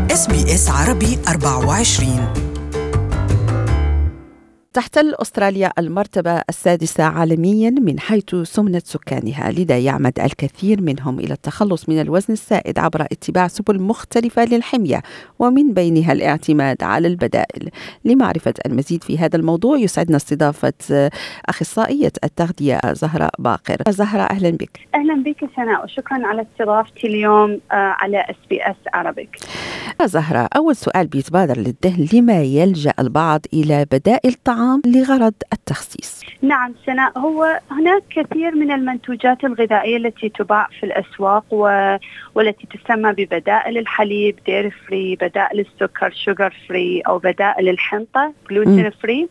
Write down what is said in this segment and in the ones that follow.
SBS عربي 24. تحتل أستراليا المرتبة السادسة عالميا من حيث سمنة سكانها، لذا يعمد الكثير منهم إلى التخلص من الوزن السائد عبر اتباع سبل مختلفة للحمية، ومن بينها الاعتماد على البدائل. لمعرفة المزيد في هذا الموضوع يسعدنا استضافة أخصائية التغذية زهراء باقر. زهراء، أهلا بك. أهلا بك سناء، وشكرا على استضافتي اليوم على SBS Arabic. زهراء، أول سؤال بيتبادر للذهن: لما يلجأ البعض إلى بدائل طعام لغرض التخسيس؟ نعم سناء، هو هناك كثير من المنتوجات الغذائية التي تباع في الأسواق والتي تسمى ببدائل الحليب، دير فري، بدائل السكر، شوغر فري، أو بدائل الحنطة، جلوتين فري.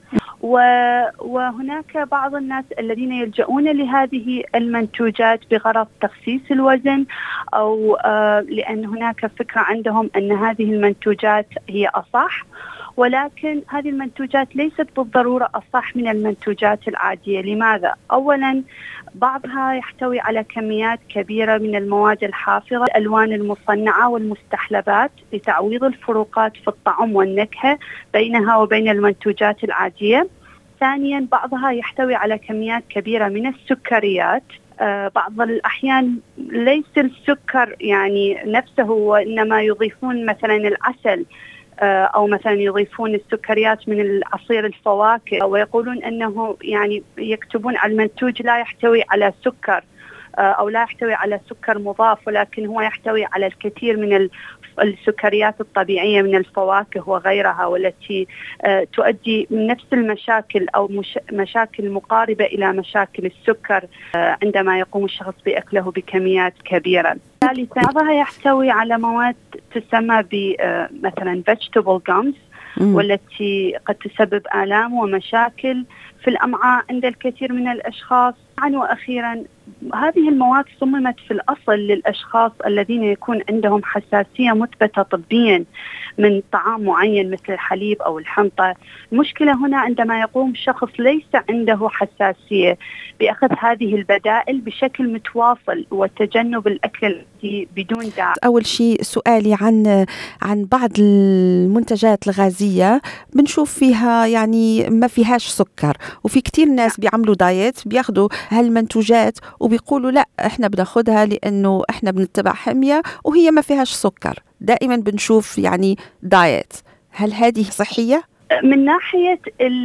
وهناك بعض الناس الذين يلجؤون لهذه المنتوجات بغرض تخسيس الوزن، أو لأن هناك فكرة عندهم أن هذه المنتوجات هي أصح، ولكن هذه المنتوجات ليست بالضرورة أصح من المنتوجات العادية. لماذا؟ أولا، بعضها يحتوي على كميات كبيرة من المواد الحافظة، الألوان المصنعة والمستحلبات، لتعويض الفروقات في الطعم والنكهة بينها وبين المنتوجات العادية. ثانيا، بعضها يحتوي على كميات كبيرة من السكريات، بعض الأحيان ليس السكر يعني نفسه، وإنما يضيفون مثلا العسل، أو مثلا يضيفون السكريات من العصير الفواكه، ويقولون أنه يعني يكتبون على المنتوج لا يحتوي على سكر، أو لا يحتوي على سكر مضاف، ولكن هو يحتوي على الكثير من السكريات الطبيعية من الفواكه وغيرها، والتي تؤدي نفس المشاكل أو مشاكل مقاربة إلى مشاكل السكر عندما يقوم الشخص بأكله بكميات كبيرة. ثالثا، بعضها يحتوي على مواد تسمى مثلا vegetable gums، والتي قد تسبب آلام ومشاكل في الأمعاء عند الكثير من الأشخاص. وأخيرا، هذه المواد صممت في الأصل للأشخاص الذين يكون عندهم حساسية مثبتة طبيا من طعام معين مثل الحليب أو الحنطة. المشكلة هنا عندما يقوم شخص ليس عنده حساسية بأخذ هذه البدائل بشكل متواصل وتجنب الأكل بدون داعي. أول شيء سؤالي عن بعض المنتجات الغازية، بنشوف فيها يعني ما فيهاش سكر، وفي كتير ناس بيعملوا دايت بياخدوا هالمنتوجات وبيقولوا لا احنا بناخدها لأنه احنا بنتبع حمية وهي ما فيهاش سكر. دائما بنشوف يعني دايت، هل هذه صحية؟ من ناحية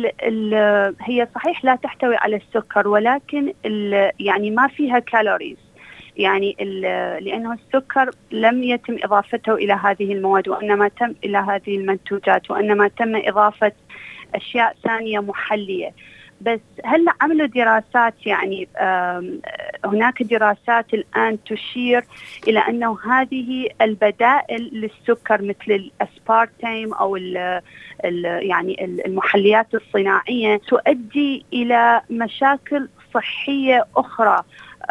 هي صحيح لا تحتوي على السكر، ولكن يعني ما فيها كالوريز، يعني لأنه السكر لم يتم إضافته إلى هذه المواد، وإنما تم إلى هذه المنتوجات، وإنما تم إضافة أشياء ثانية محلية. بس هل عملوا دراسات؟ يعني هناك دراسات الآن تشير إلى أنه هذه البدائل للسكر مثل الأسبارتيم أو يعني المحليات الصناعية تؤدي إلى مشاكل صحية أخرى،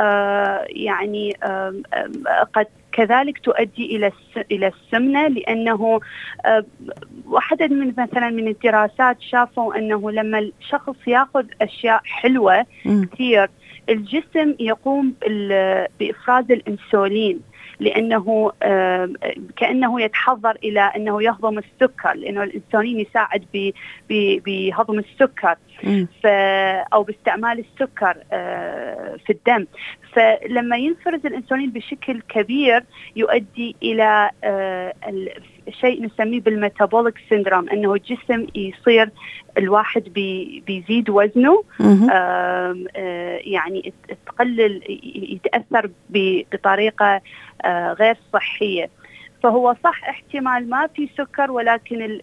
يعني قد كذلك تؤدي إلى السمنة، لأنه واحدة من الدراسات شافوا أنه لما الشخص يأخذ أشياء حلوة كثير، الجسم يقوم بإفراز الأنسولين، لأنه كأنه يتحضر إلى أنه يهضم السكر، لأنه الأنسولين يساعد بهضم السكر أو باستعمال السكر في الدم. فلما ينفرز الأنسولين بشكل كبير يؤدي إلى شيء نسميه بالميتابوليك سيندروم، أنه الجسم يصير الواحد بيزيد وزنه، يعني تقلل، يتأثر بطريقة غير صحية. فهو صح احتمال ما في سكر، ولكن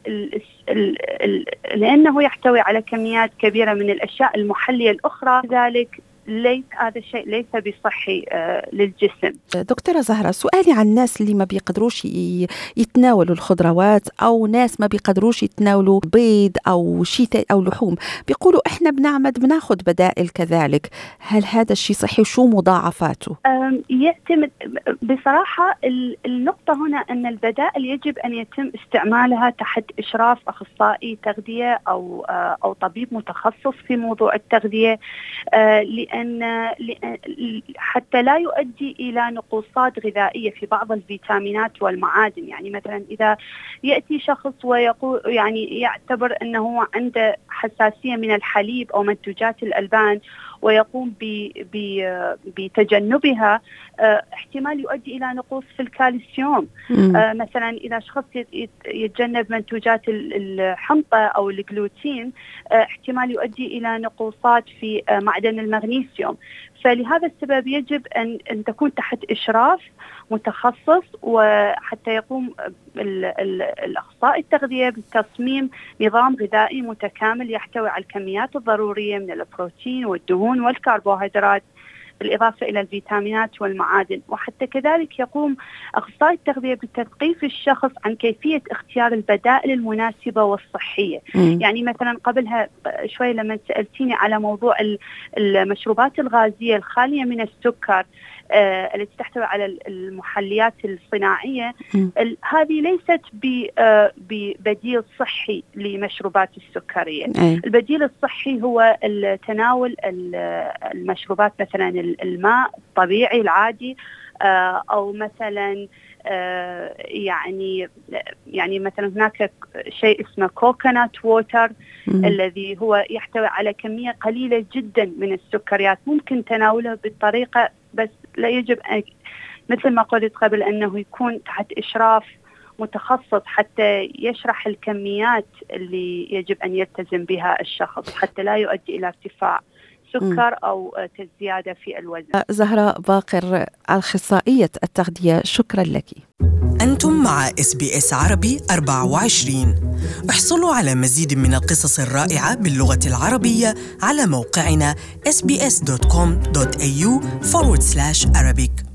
لأنه يحتوي على كميات كبيرة من الأشياء المحلية الأخرى، ذلك ليس هذا الشيء ليس بصحي للجسم. دكتورة زهرة، سؤالي عن الناس اللي ما بيقدروش يتناولوا الخضروات، أو ناس ما بيقدروش يتناولوا بيض أو شيء أو لحوم، بيقولوا إحنا بناخذ بدائل كذلك. هل هذا الشيء صحي وشو مضاعفاته؟ يعتمد بصراحة. النقطة هنا أن البدائل يجب أن يتم استعمالها تحت إشراف أخصائي تغذية أو طبيب متخصص في موضوع التغذية، لأن حتى لا يؤدي إلى نقوصات غذائية في بعض الفيتامينات والمعادن. يعني مثلا إذا يأتي شخص ويقول يعني يعتبر أنه عنده حساسية من الحليب أو منتوجات الألبان ويقوم بتجنبها، احتمال يؤدي إلى نقص في الكالسيوم. مثلا إذا شخص يتجنب منتوجات الحنطة أو الجلوتين، احتمال يؤدي إلى نقصات في معدن المغنيسيوم. فلهذا السبب يجب أن تكون تحت إشراف متخصص، وحتى يقوم الأخصائي التغذية بتصميم نظام غذائي متكامل يحتوي على الكميات الضرورية من البروتين والدهون والكربوهيدرات، بالإضافة إلى الفيتامينات والمعادن. وحتى كذلك يقوم أخصائي التغذية بتثقيف الشخص عن كيفية اختيار البدائل المناسبة والصحية. يعني مثلا قبلها شوي لما سألتيني على موضوع المشروبات الغازية الخالية من السكر التي تحتوي على المحليات الصناعية، هذه ليست ببديل صحي لمشروبات السكرية. البديل الصحي هو تناول المشروبات مثلا الماء الطبيعي العادي، أو مثلا يعني مثلا هناك شيء اسمه كوكونات ووتر الذي هو يحتوي على كمية قليلة جدا من السكريات، ممكن تناوله بالطريقة، بس لا يجب مثل ما قلت قبل أنه يكون تحت إشراف متخصص حتى يشرح الكميات اللي يجب أن يلتزم بها الشخص حتى لا يؤدي إلى ارتفاع سكر أو زيادة في الوزن. زهراء باقر، أخصائية التغذية، شكرا لك. أنتم مع SBS عربي 24. احصلوا على مزيد من القصص الرائعة باللغة العربية على موقعنا sbs.com.au/Arabic.